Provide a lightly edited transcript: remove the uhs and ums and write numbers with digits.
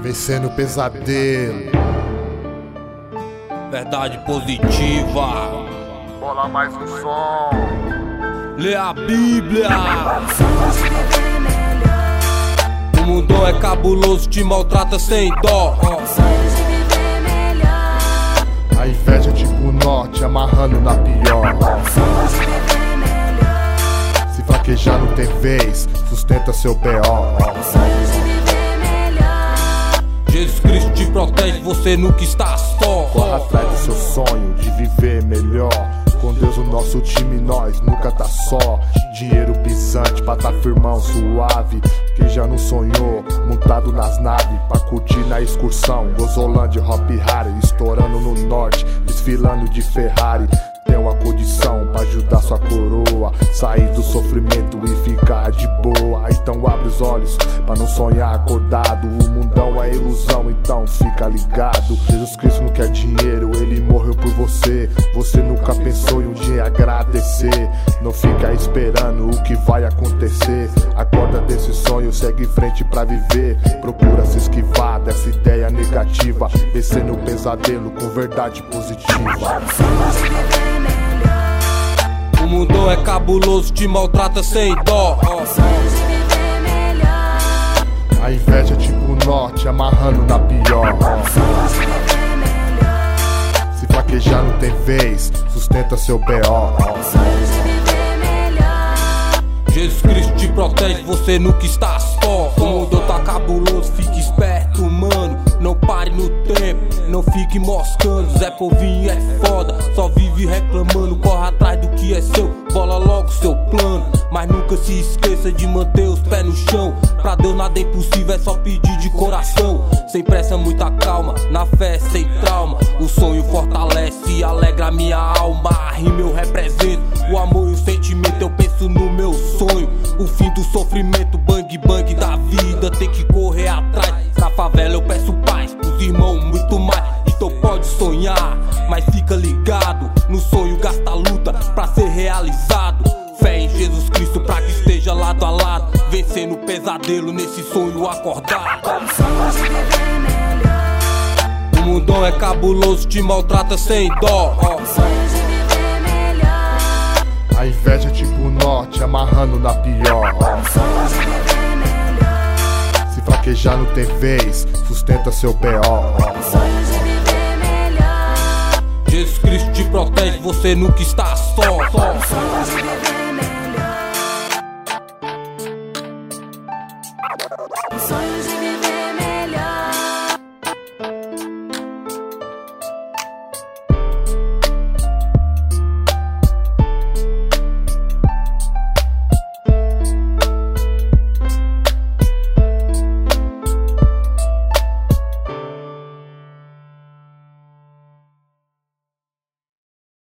Vencendo o pesadelo. Verdade positiva. Bola mais um som. Lê a Bíblia. O mundo é cabuloso, te maltrata sem dó. A inveja é tipo norte, amarrando na pior. Se fraquejar não tem vez, sustenta seu B.O. Jesus Cristo te protege, você nunca está só. Corra atrás do seu sonho de viver melhor. Com Deus o nosso time, nós nunca tá só. Dinheiro pisante pra tá firmão, suave. Quem já não sonhou, montado nas naves pra curtir na excursão. Gozolândia, Hop Harry, estourando no norte, desfilando de Ferrari. Tem uma condição pra ajudar sua coroa, sair do sofrimento e ficar de boa. Então abre os olhos pra não sonhar acordado. O mundão é ilusão, então fica ligado. Jesus Cristo não quer dinheiro, ele morreu por você. Você nunca pensou em um dia agradecer. Não fica esperando o que vai acontecer. Acorda desse sonho, segue em frente pra viver. Procura se esquivar dessa ideia negativa, vencendo o pesadelo com verdade positiva. O mundo é cabuloso, te maltrata sem dó. A inveja é tipo norte, amarrando na pior. Se fraquejar não tem vez, sustenta seu B.O. Jesus Cristo te protege, você nunca está só. O mundo tá cabuloso, fique esperto, mano. Não pare no tempo, não fique moscando. Zé Povinho é foda, só vive reclamando. Corre atrás do que é seu, bola logo seu plano. Mas nunca se esqueça de manter os pés no chão. Pra Deus nada é impossível, é só pedir de coração. Sem pressa, muita calma, na fé sem trauma. O sonho fortalece e alegra a minha alma. A rima eu represento, o amor e o sentimento eu penso no meu sonho. O fim do sofrimento, bang bang da vida. Tem que correr atrás, na favela eu peço paz pros irmãos muito mais. Então pode sonhar, mas fica ligado. No sonho gasta luta pra ser realizado. Fé em Jesus Cristo pra que esteja lado a lado, vencendo o pesadelo nesse sonho acordado. O mundo é cabuloso, te maltrata sem dó. A inveja é tipo norte, amarrando na pior. Se fraquejar não tem vez, sustenta seu B.O. Jesus Cristo te protege, você nunca está só. Sonhos de